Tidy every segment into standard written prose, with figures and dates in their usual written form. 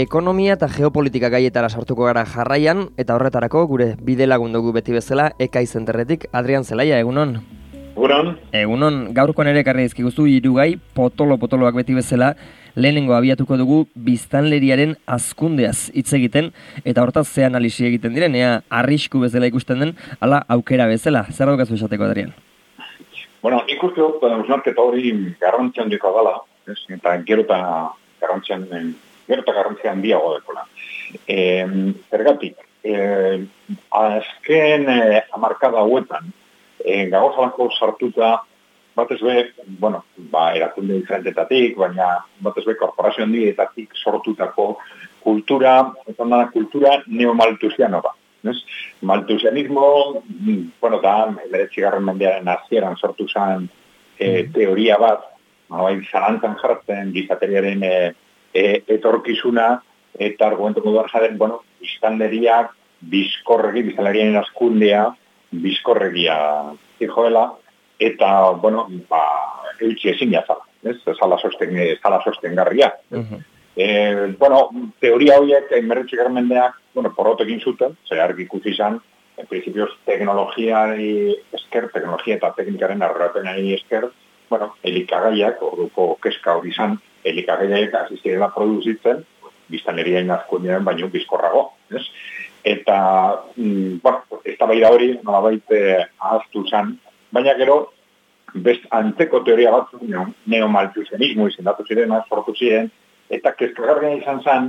ekonomia eta geopolitika gaietara sartuko gara jarraian, eta horretarako gure bide lagun dugu beti bezala Ekai Zenterretik Adrian Zelaia, egunon. Egunon, gaurkoan ere ekarri dizkiguzu hiru gai potoloak beti bezala. Lehenengo abiatuko dugu biztanleriaren hazkundeaz hitz egiten, eta hortaz ze analisi egiten diren, ea arrisku bezala ikusten den, ala aukera bezala. Zer daukazu esateko, Adrian? Bueno, nik uste dut, usnarketa hori garrantzia handiko dela, eta gero eta garrantzia handiago dekola. Zergatik, azken hamarkada hauetan, gagozalako sartuta, batez be, erakunde diferentetatik, baina batez be korporazio handietatik sortutako kultura, kultura neomaltusiano da. Maltusianismo, da, 19. mendearen hasieran sortu zen teoria bat, zalantzan jartzen gizateriaren etorkizuna, eta argumentuko duan jaden, biztanleriak biztanlerien askundea bizkorregia zijoela, eta, eutxi ezin jazala, zala sostengarria. Teoria horiek, 19. mendeak, porrotekin zuten, zehar ikusi izan, en principios teknologia eta teknikaren arrapenari esker, elikagaiak, orduko keska hori izan, elikagaiak asistirela produzitzen, biztanlerien askundean baino bizkorrago. Eta, ez da baira hori, nolabait ahaztu zen, baina gero, antzeko teoria batzuk, neomaltusianismo izendatu ziren, sortu ziren, eta kezkagarria izan zen,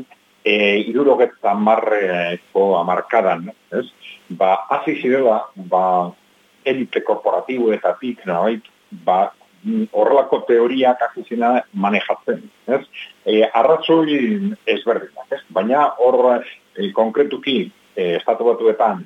70ko hamarkadan, hasi zirela, elite korporatiboetatik, horrelako teoriak hasi zirela manejatzen. Arrazoi ezberdinak, baina hor konkretuki Estatu Batuetan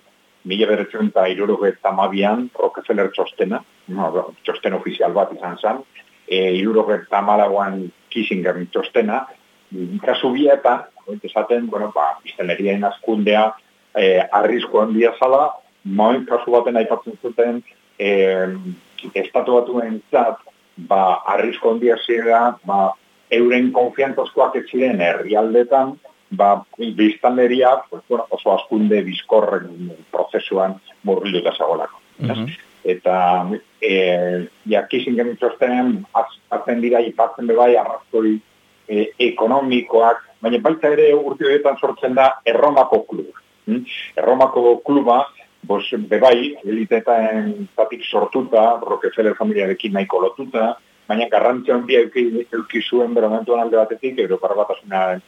1972an Rockefeller txostena, txosten ofizial bat izan zen, 1974an Kissinger txostena, kasu bietan, esaten, biztanlerien hazkundea arrisku handia zala, kasu baten aipatzen zuten, Estatu Batuentzat, arrisku handia zira, euren konfiantozkoak ez ziren herrialdetan, biztanleria oso hazkunde bizkorren prozesuan murgilduta zagoelako. Eta Kissinger txostenen azten dira ipatzen bebai arrazoi ekonomikoak, baina baita ere urte horietan sortzen da Erromako kluba. Erromako kluba, bebai, eliteetan zatik sortuta, Rockefeller familiarekin nahiko lotuta, baina garrantzia handia euki zuen beromentuan alde batetik, Europar Batasunaren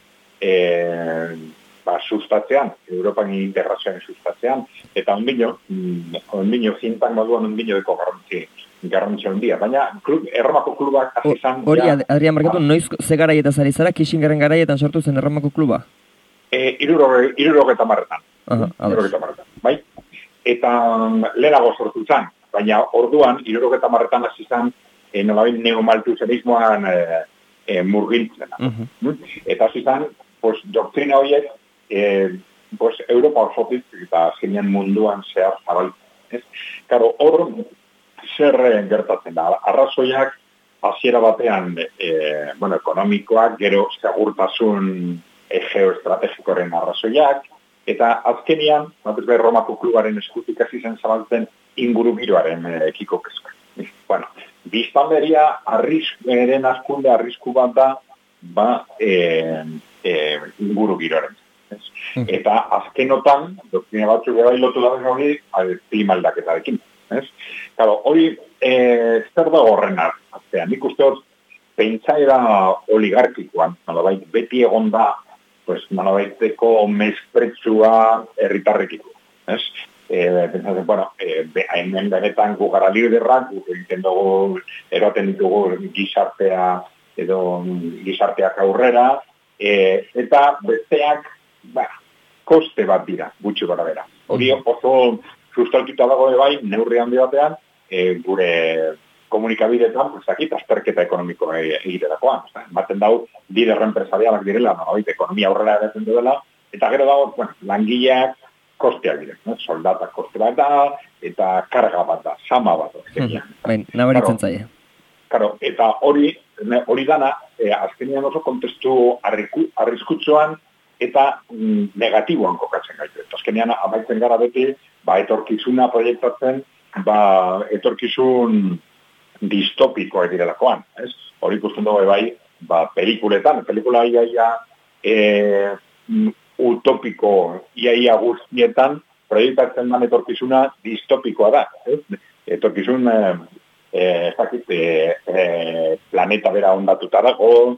sustatzean, Europan integrazioan sustatzean, eta ondino zintan moduan ondino deko garrantzia handia. Baina Erromako klubak hasi izan... Hori, Adrian, markatu, noiz ze garaietan zari zara, Kissingerren garaietan sortu zen Erromako kluba? 70etan. Bai? Eta lehenago sortu zen, baina orduan, 70etan hasi zen, nolabait neomaltusianismoan murgiltzena. Eta hasi zen, doktrina horiek, Europa osotik eta azkenean munduan zehar zabaltzen. Karo, hor, zer gertatzen da? Arrazoiak, hasiera batean, ekonomikoak, gero segurtasun geoestrategikoren arrazoiak, eta azkenean, Romako klubaren eskutik hasi zen zabaltzen ingurugiroaren ekiko kezka. Biztanleria eren hazkunde arrisku bat da, ingurugiroaren. Eta azkenotan, doktrina batzuk bai lotu da hori, klima aldaketarekin. Hori, zer da horren artean? Nik uste hor, pentsaera oligarkikoan, beti egon da, nolabaiteko mespretsua herritarrekiko. Hemen benetan gu gara liderrak, guk egiten dugu, eroten ditugu gizarteak aurrera, eta besteak, koste bat dira, gutxi gara bera. Hori oso sustratuta dago bai, neurri handi batean, gure komunikabideetan, azterketa ekonomiko egiterakoan. Baten dau, lider enpresarialak direla, ekonomia aurrera edaten duela, eta gero dago, langileak kosteak dire. Soldatak koste bat da, eta karga bat da, sama bat. Nabaritzen zaie. Eta hori dana, azkenean oso kontestu arriskutsuan eta negatiboan kokatzen gaitu. Azkenean amaitzen gara beti, etorkizuna proiektatzen, etorkizun distopikoa direlakoan, ez? Hori ikusten dugu pelikuletan, pelikula iaia utopiko iaia guztietan proiektatzen den etorkizuna distopikoa da, ez? Etorkizun planeta bera ondatuta dago,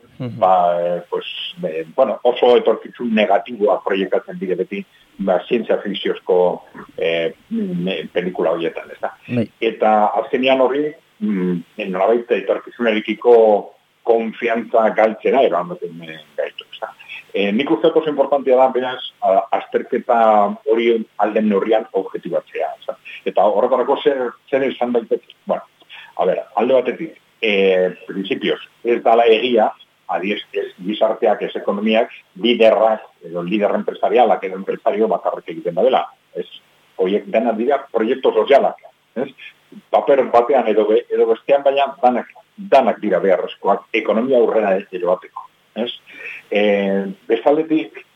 oso etorkizun negatiboa proiektatzen dire beti, zientzia fikziozko pelikula horietan, ez da. Eta azkenean horri, nolabait etorkizunerekiko konfiantza galtzera eroan gaitu, ez da. Nik uste oso importantea da, beraz, azterketa hori alden neurrian objektibatzea. Eta horretarako zer esan daiteke? Bueno, alde batetik, prinsipioz, ez dala egia, adiez, ez gizarteak, ez ekonomiak, liderrak, edo lider empresarialak, edo empresario bakarrik egiten badela. Ez, horiek denak dira proiektu sozialak. Ez? Paper batean edo bestean, baina danak dira beharrezkoak ekonomia aurrera eroateko. Ez? Bestaldetik,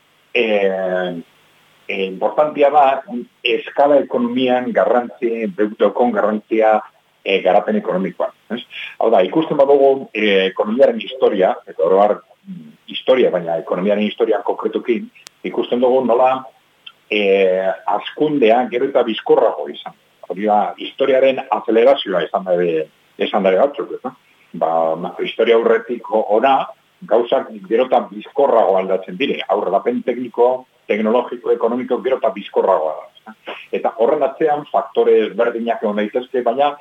importantia da, eskala ekonomian beutokon garrantzia garapen ekonomikoan. Hau da, ikusten badugu ekonomiaren historia, eta oroar historia, baina ekonomiaren historian konkretukin, ikusten dugu nola azkundea gero eta bizkorrago izan. Hori da, historiaren azelerazioa izan dara batzuk. Historia aurretik ona, gauzak gero eta bizkorrago aldatzen dire. Aurrerapen tekniko, teknologiko, ekonomiko gero eta bizkorragoa da. Eta horren atzean faktore ezberdinak egon daitezke, baina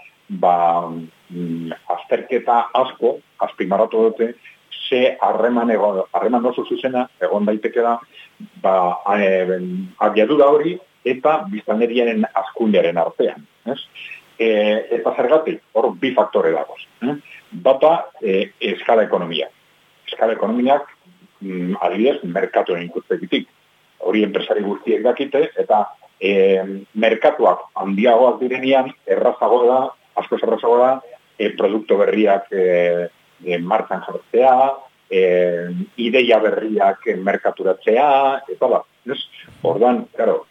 azterketa asko, azpimarratu dute, ze harreman oso zuzena egon daiteke da abiadura hori eta biztanleriaren azkundearen artean. Eta zergatik, hor bi faktore dagoz. Bata, eskala ekonomia. Eskala ekonomiak, adibidez, merkatuen ikuspegitik. Hori enpresari guztiek dakite, eta merkatuak handiagoak direnean, askoz errazago da, produktu berriak martzan jartzea, ideia berriak merkaturatzea, eta da. Orduan, claro,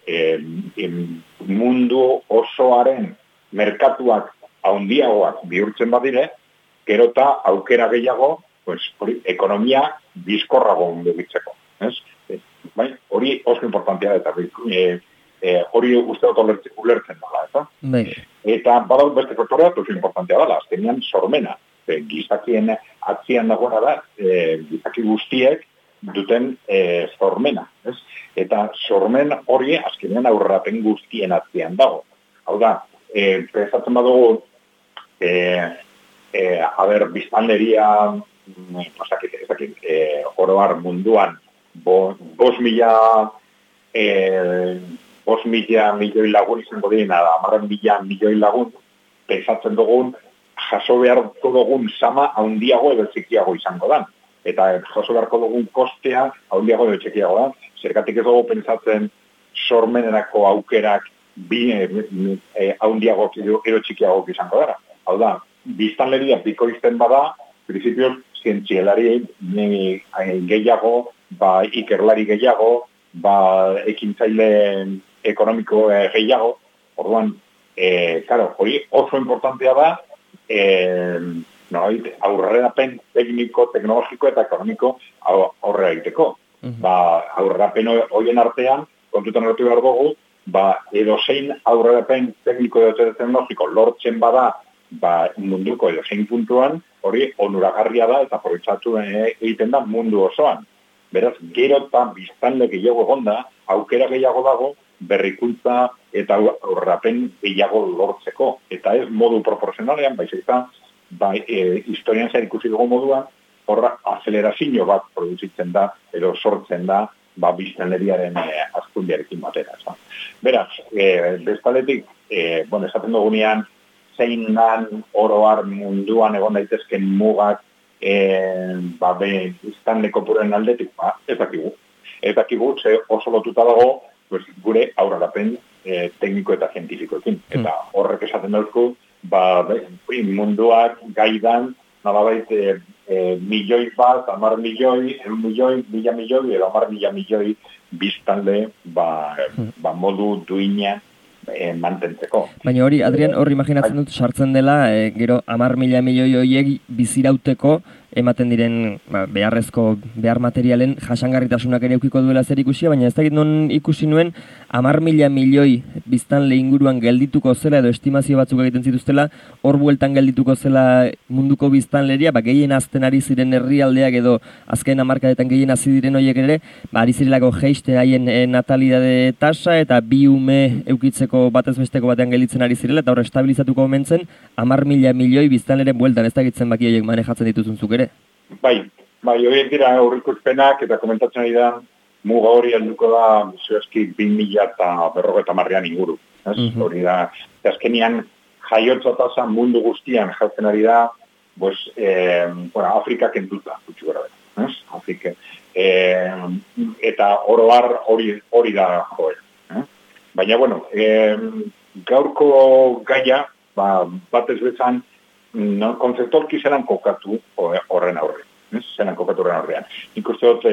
mundu osoaren merkatuak handiagoak bihurtzen badire, gero eta aukera gehiago, ekonomia bizkorrago mugitzeko. Hori oso importantea eta hori uste dut ulertzen dela, eta badaut beste faktorea oso importantea dela, azkenean sormena, gizakien atzian dagoena da, gizaki guztiek duten sormena, eta sormen hori azkenean aurrerapen guztien atzian dago. Hau da, pensatzen badugu, biztanleria, oroar munduan, 5.000 milioi lagun izango dira, 10.000 milioi lagun, pensatzen dugun, jaso beharko dugun sama handiago edo txikiago izango da. Eta jaso beharko dugun kostea handiago edo txikiago da. Zergatik ez dugu pentsatzen sormenerako aukerak handiago edo txikiago izango dara. Hau da, biztanleria bikoizten bada, prinsipioz, zientzialari gehiago, ikerlari gehiago, ekintzaile ekonomiko gehiago. Orduan, hori oso importantea da, aurrerapen tekniko, teknologiko eta ekonomiko aurrera egiteko. Aurrerapen horien artean, kontutan hartu behar dugu, edozein aurrerapen tekniko eta teknologiko lortzen bada munduko edozein puntuan, hori onuragarria da eta aprobetxatu egiten da mundu osoan. Beraz, gero eta biztanle gehiago egonda, aukera gehiago dago, berrikuntza eta aurrerapen gehiago lortzeko. Eta ez modu proporzionalean, historian zer ikusi dugu moduan, horra azelerazio bat produzitzen da, edo sortzen da, biztanleriaren azkundiarekin batera. Beraz, bestaletik, esaten dugunean, zein dan oroar munduan egon daitezken mugak biztanle kopuren aldetik, ez dakigu. Ez dakigu, oso lotuta dago, gure aurrerapen tekniko eta zientifikoekin. Eta horrek esaten dauzku, munduak gaidan, nolabait milioi bat, 10 milioi, 1 milioi, 1000 milioi, edo 10 milioi biztanle modu duina mantentzeko. Baina hori, Adrian, hori imaginatzen dut sartzen dela, gero 10.000 milioi horiek bizirauteko ematen diren behar materialen jasangarritasunak ere eukiko duela zer ikusia, baina ez dakit non ikusi nuen 10.000 milioi biztanle inguruan geldituko zela edo estimazio batzuk egiten zituztela, hor bueltan geldituko zela munduko biztanleria, gehien azten ari ziren herrialdeak edo azken hamarkadetan gehien hazi diren horiek ere, ari zirelako jeiste haien natalidade tasa eta bi ume eukitzeko batez besteko batean gelditzen ari zirela, eta hor estabilizatuko omentzen 10.000 milioi biztanleren bueltan, ez dakitzen baki horiek manejatzen dituzun zuk ere. Bai, horiek dira aurreikuspenak eta komentatzen ari da muga hori helduko da zehazki 2050 inguru. Hori da, azkenian jaiotza tasa mundu guztian jartzen ari da, Afrika kentuta, gutxi gara bera. Afrika. Eta oroar hori da joera. Baina, gaurko gaia, batez bezan, konzeptualki zelan kokatu horren aurrean. Nik uste dut,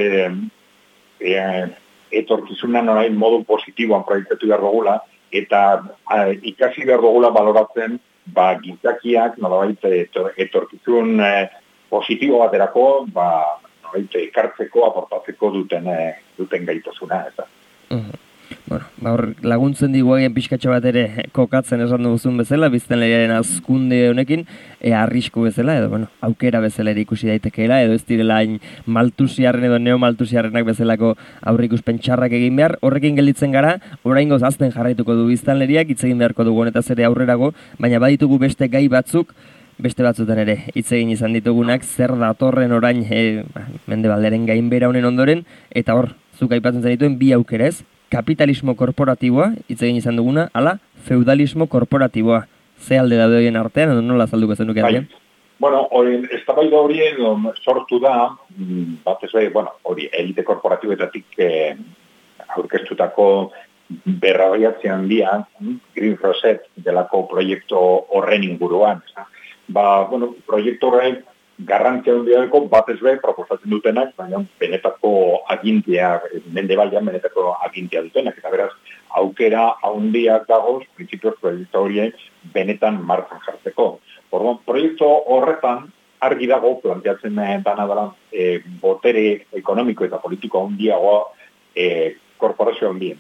etorkizunan orain modu positiboan proiektatu behar dugula, eta ikasi behar dugula baloratzen, gizakiak, nolabait, etorkizun positibo baterako, nolabait, ekartzeko, aportatzeko duten gaitasuna, ez da. Laguntzen digu egin pixkatxo bat ere kokatzen esan duzun bezala, biztanleriaren azkunde honekin, arrisku bezala, edo aukera bezala ere ikusi daitekeela, edo ez direla maltusiarren edo neomaltusiarrenak bezalako aurrikuspen txarrak egin behar, horrekin gelditzen gara, oraingoz azten jarraituko du biztanleriak, hitz egin beharko dugu honetaz ere aurrerago, baina baditugu beste gai batzuk, beste batzutan ere hitz egin izan ditugunak, zer datorren orain Mendebalderen gainbehera honen ondoren, eta hor, zuk aipatzen zenituen bi aukera ez, kapitalismo korporatiboa, hitz egin izan duguna, ala, feudalismo korporatiboa. Ze alde daude horien artean, edo nola azalduko zenuke artean? Eztabaida hori sortu da, batez hori, elite korporatiboetatik aurkeztutako berrabaiatzen handia, Green Rosette delako proiektu horren inguruan. Proiektu horren garrantzia handiako batez proposatzen dutenak, baina benetako agintia, Mendebaldean benetako agintia dutenak, eta beraz, aukera handiak dagoz, prinsipioz proiektu horien benetan martzan jartzeko. Proiektu horretan argi dago planteatzen dana dela botere ekonomiko eta politiko handiagoa korporazio handien.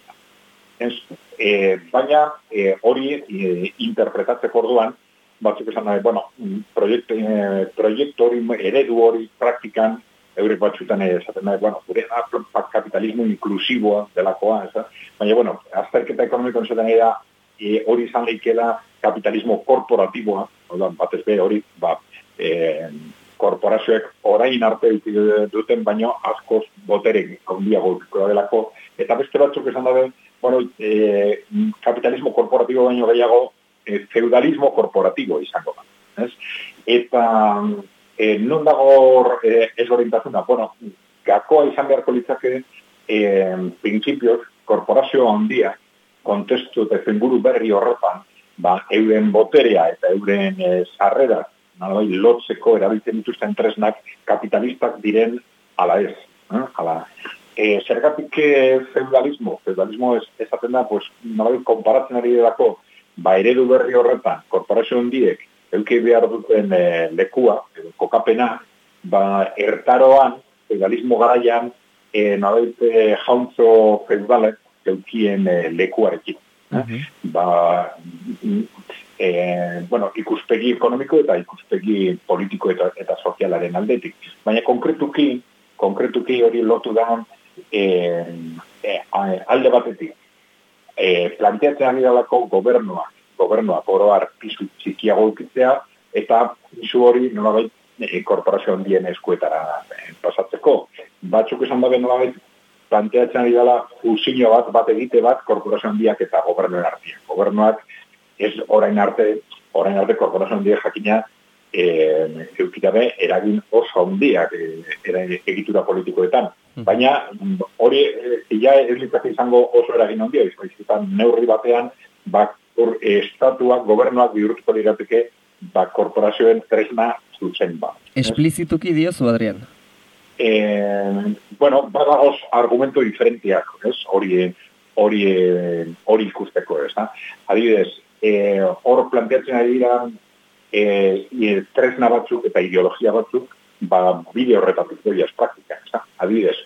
Baina hori interpretatzeko orduan, batzuk esan nahi, proiektu hori, eredu hori praktikan, eurek batzutan esaten nahi, gure kapitalismo inklusiboa delakoa, baina, azterketa ekonomiko esaten nahi da, hori izan leikela kapitalismo korporatiboa, batez be hori, korporazioek orain arte duten, baino askoz boterek handiago delako, eta beste batzuk esan dabe, kapitalismo korporatibo baino gehiago, feudalismo korporatibo izango da. Eta non dago ezberdintasuna? Gakoa izan beharko litzake printzipioz korporazio handia kontestu eta zenburu berri horretan euren boterea eta euren sarrera lotzeko erabiltzen dituzten tresnak kapitalistak diren ala ez. Zergatik feudalismo? Feudalismo esaten da, konparatzen ari delako eredu berri horretan, korporazio handiek euki behar duten lekua, kokapena, ertaroan, feudalismo garaian, jauntzo feudalek eukien lekuarekin. Ikuspegi ekonomiko eta ikuspegi politiko eta sozialaren aldetik. Baina konkretuki hori lotu da alde batetik. Planteatzen ari dalako gobernuak oroar pisu txikiago eukitzea, eta pisu hori nolabait korporazio handien eskuetara pasatzeko. Batzuk esan dabe nolabait planteatzen ari dela fusio bat egite bat korporazio handiak eta gobernuen artean. Gobernuak ez orain arte korporazio handiak jakina eukitabe eragin oso handiak egitura politikoetan. Baina hori ez litzake izango oso eragin handia, izan neurri batean estatuak, gobernuak bihurtuko lirateke korporazioen tresna zuzen bat. Esplizituki diozu, Adrian? Bueno, badagoz argumento diferentiak, ez? Hori ikusteko, ez da? Adibidez, hor planteatzen ari dira tresna batzuk eta ideologia batzuk, bide horretatik doiaz praktika, ez da? Adibidez,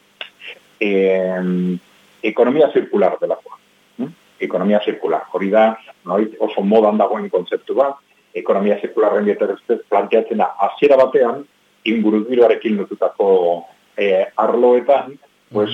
ekonomia zirkular delakoa. Ekonomia zirkular. Hori da, oso modan dagoen kontzeptu bat, ekonomia zirkularren bietereztez planteatzen da, hasiera batean, ingurugiroarekin lotutako arloetan, pues,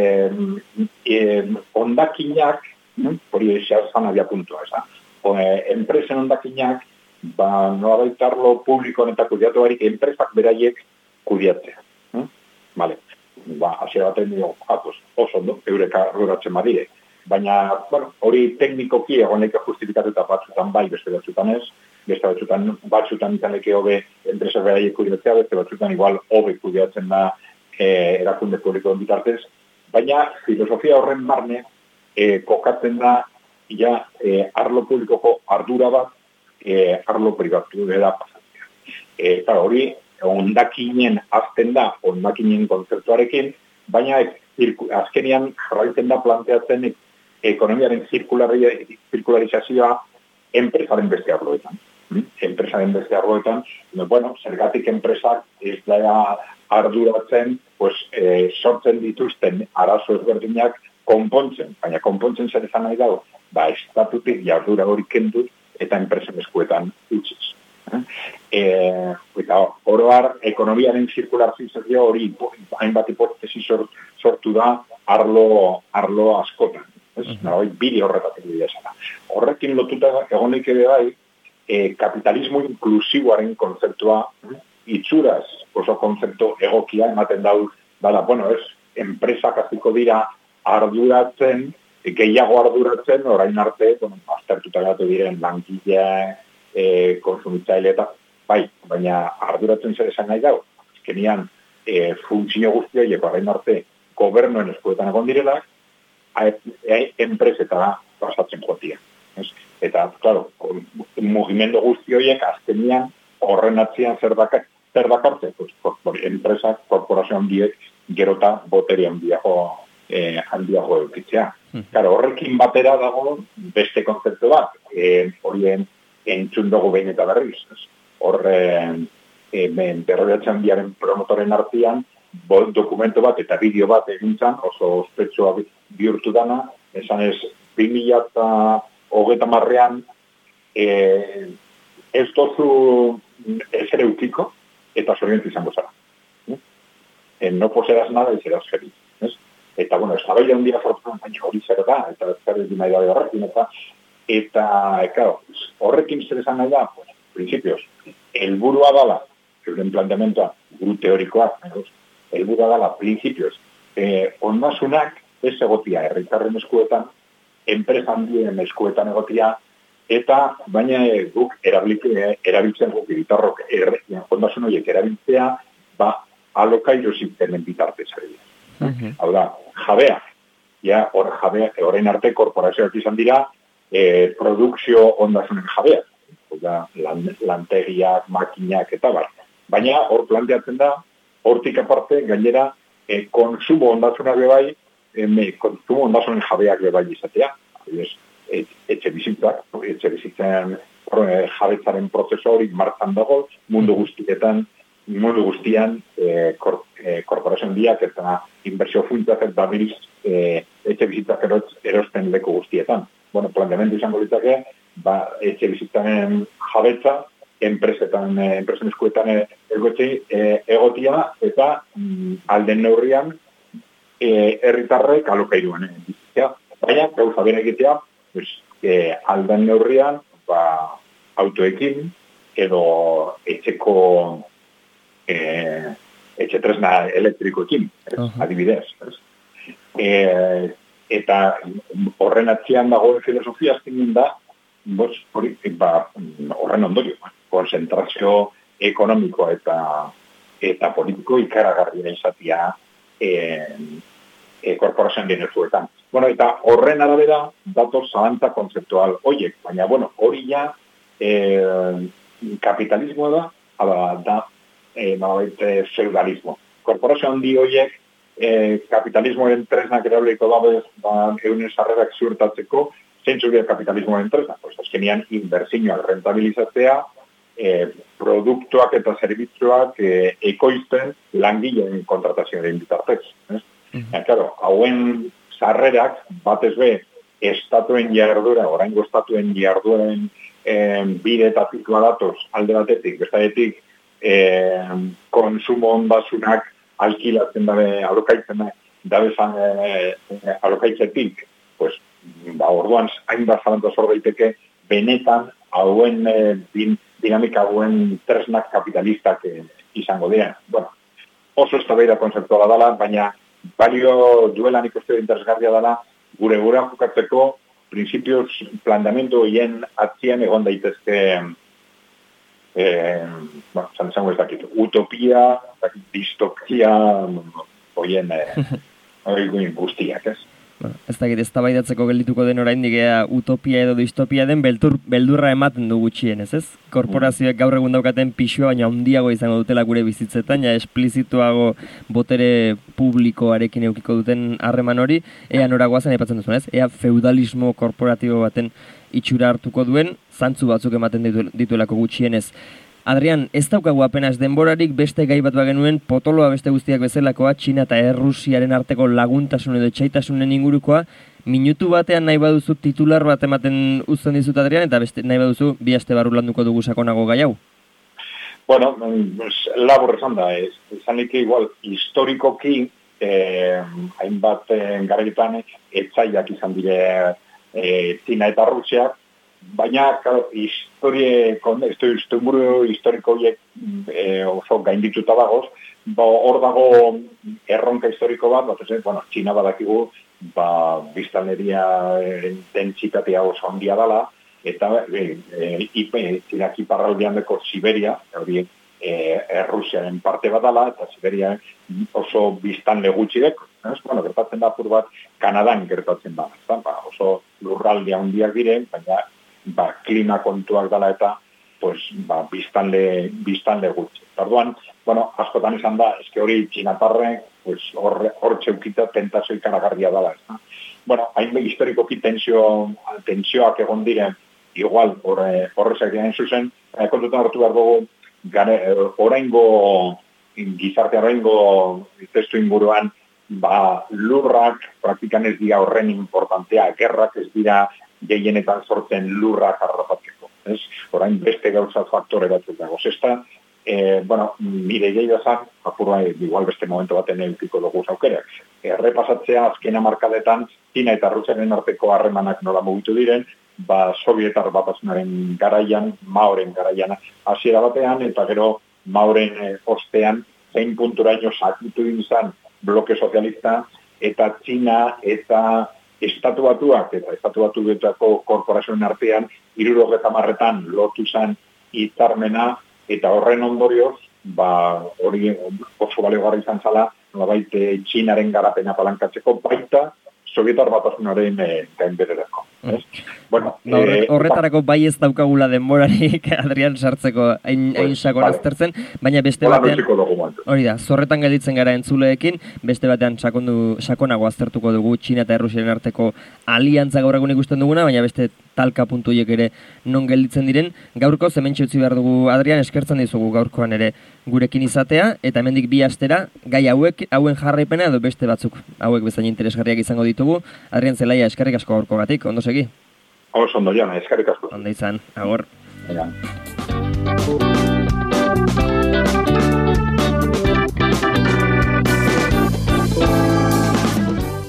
ondakinak, hori zan abia puntua, enpresen ondakinak, nolabait arlo publiko honetak kudiatu barik, enpresak beraiek kudiatzea. Vale. Hasiera batean dio, pues, oso ondo, eureka arroratzen badire. Baina, bueno, hori teknikoki egonek justifikatuta batzutan bai, beste batzutan ez, beste batzutan ikaneke hobe enpresa beraiek kudiatzea, beste batzutan igual hobe kudiatzen da erakunde publiko bitartez, baina filosofia horren barne kokatzen da arlo publikoko ardura bat arlo pribatu da pasatzea. Eta hori, ondakinen azten da, ondakinen kontzertuarekin, baina azkenian jarraitzen da planteatzen ekonomiaren zirkularizazioa enpresaren beste arloetan. Enpresaren beste arloetan, bueno, zergatik enpresak ez da arduratzen, pues, sortzen dituzten arazo ezberdinak konpontzen, baina konpontzen zer esan nahi dago, estatutik jardura hori kendut eta enpresen eskuetan utziz. Eta oroar, ekonomiaren zirkularizazio hori hainbat hipotesi sortu da arlo askotan. Bide horretatik bidea zara. Horrekin lotuta egonik ere bai, kapitalismo inklusiboaren kontzeptua itxuraz oso kontzeptu egokia ematen dala, bueno, enpresak hasiko dira arduratzen, gehiago arduratzen, orain arte, aztertuta gatu diren langile, konsumitzaile eta, bai, baina arduratzen zer esan nahi dago. Azkenian, funtzio guztioiek orain arte gobernuen eskuetan egon direlak, enpresetara pasatzen jotia. Eta, claro, mugimendu guzti horiek azkenian horren atzian zer dakartze? Enpresak, korporazio handiek, gerota boteri handiago eukitzea. Claro, horrekin batera dago beste kontzeptu bat, horien entzun dugu behin eta berriz. Horren berroiatzen handiaren promotoren artean, dokumentu bat eta bideo bat egintzan, oso ospetsua bihurtu dana, esan ez 2030an ez dozu ez ere ukiko eta zoriontu izango zara. No poseas nada y serás feliz. Eta, bueno, eztabaida handia sortzen, baina hori zer da, eta zer egin nahi da horrekin, eta, horrekin zer esan nahi da, principios, helburua dala, euren planteamentoa, guru teorikoa, helburua dala, principios, ondasunak ez egotia herritarren eskuetan, enpresa handien eskuetan egotia, eta baina guk erabiltzen guk gitarrok ondasun horiek erabiltzea, alokairu zitenen bitartez ari. Hau da, jabea, orain arte korporazioak izan dira, produkzio ondasunen jabea, lantegiak, makinak eta bar. Baina hor planteatzen da, hortik aparte, gainera, konsumo ondasunak bebai, konsumo ondasunen jabeak bebai izatea. Etxe bizitzen jabetzaren prozesu hori martzan dago, mundu guztian korporazio handiak eta inbertsio funtsak eta etxe bizitzak erosten leku guztietan. Bueno, planteamendu izango litzake, etxe bizitzaren jabetza, enpresen eskuetan egotia eta alden neurrian herritarrek alokairuan bizitzea. Baina, gauza bera egitea, alden neurrian autoekin edo etxe tresna elektrikoekin, adibidez. Eta horren atzian dagoen filosofia azkenean da, horren ondorio, konzentrazio ekonomiko eta politiko ikaragarria izatea korporazioan dinerzuetan. Bueno, eta horren arabera dator zalantza kontzeptual horiek, baina, bueno, hori ja kapitalismoa da feudalismo. Korporazio handi horiek kapitalismoaren tresnak erabiliko dabez eunen sarrerak ziurtatzeko, zeintzuk dira kapitalismoaren tresnak. Pues, azkenean, inbertsioak rentabilizatzea, produktuak eta zerbitzuak ekoizten langileen kontratazioaren bitartez. Claro, hauen sarrerak, batez be, estatuen jardura, oraingo estatuen jarduaren bidetatik badatoz, alde batetik, bestatetik, konsumo ondasunak alkilatzen dabe, alokaitzetik, pues, orduan, hainbat zalantza zor daiteke, benetan, hauen dinamika hauen tresnak kapitalistak izango dira. Bueno, oso eztabaida konzeptuala dela, baina balio duelan ikuste interesgarria dela, gure jokatzeko, principios, planteamendu horien atzian egon daitezke zantzango ez dakit, utopia, distopia, horien guztiak, ez? Ez dakit, ez tabaidatzeko geldituko den oraindik utopia edo distopia den beldurra ematen du gutxienez, ez? Korporazioek gaur egun daukaten pixua, baina handiago izango dutela gure bizitzetan, ja esplizituago botere publikoarekin eukiko duten harreman hori, ea noragoazen aipatzen duzun, ez? Ea feudalismo korporatibo baten itxura hartuko duen, zantzu batzuk ematen dituelako gutxienez. Adrian, ez daukagu apenas denborarik beste gai bat bagenuen potoloa beste guztiak bezalakoa, Txina eta Errusiaren arteko laguntasun edo etxaitasunen ingurukoa, minutu batean nahi baduzu titular bat ematen uzten dizut, Adrian, eta beste nahi baduzu bi aste barru landuko dugu sakonago gai hau? Bueno, labur esan da, esan liki igual, historikoki, hainbat garaitan etzaiak izan dire Txina eta Errusiak, baina, historiko horiek oso gaindituta dagoz, hor dago erronka historiko bat, Txina badakigu, biztanleria dentsitatea oso handia dela, eta Txinak iparraldean deko Siberia, hori Errusiaren parte bat dela, eta Siberia oso biztanle gutxi deko. Gertatzen da apur bat, Kanadan gertatzen da. Oso lurraldea handiak diren, baina klima kontuak dela eta biztanle gutxi. Orduan, askotan izan da, eske hori txinatarrek hor txeukita tentazio ikaragarria dela. Hainbe historikoki tensioak egon diren, igual horrezak egin zuzen, kontutan hartu behar dugu, gizarte oraingo testu inguruan, lurrak praktikan ez dira horren importantea, gerrak ez dira gehienetan sortzen lurrak harrapatzeko. Orain beste gauza faktore batzuk dago. Zesta, nire gehiago zan, apurua igual beste momento baten eukiko dugu zaukerak. Errepasatzea azken hamarkadetan Txina eta Errusiaren arteko harremanak nola mugitu diren, Sovietar Batasunaren garaian, Maoren garaian hasiera batean, eta gero Maoren ostean, zein punturaino sakitu izan bloke sozialista, eta Txina eta Estatu Batuak eta Estatu Batuetako korporazioen artean 70etan lotu zen hitzarmena eta horren ondorioz, hori oso balegarri izan zala, nolabait Txinaren garapena palankatzeko baita Sovietar Batasunaren gainbererako. Horretarako bai ez daukagula denborarik, Adrian, sartzeko hain sakon aztertzen, baina beste batean, hori da, zorretan gelditzen gara entzuleekin, beste batean sakonago aztertuko dugu Txina eta Errusiaren arteko aliantza gaur egun ikusten duguna, baina beste talka puntuiek ere non gelditzen diren. Gaurko hementxe utzi behar dugu, Adrian, eskertzen dizugu gaurkoan ere gurekin izatea, eta hemendik bi astera gai hauen jarraipena edo beste batzuk hauek bezain interesgarriak izango ditugu. Adrian Zelaia, eskerrik asko gaurkogatik, ondo segi? Oso ondo, Jana, eskerrik asko. Ondo izan, agor. Ja.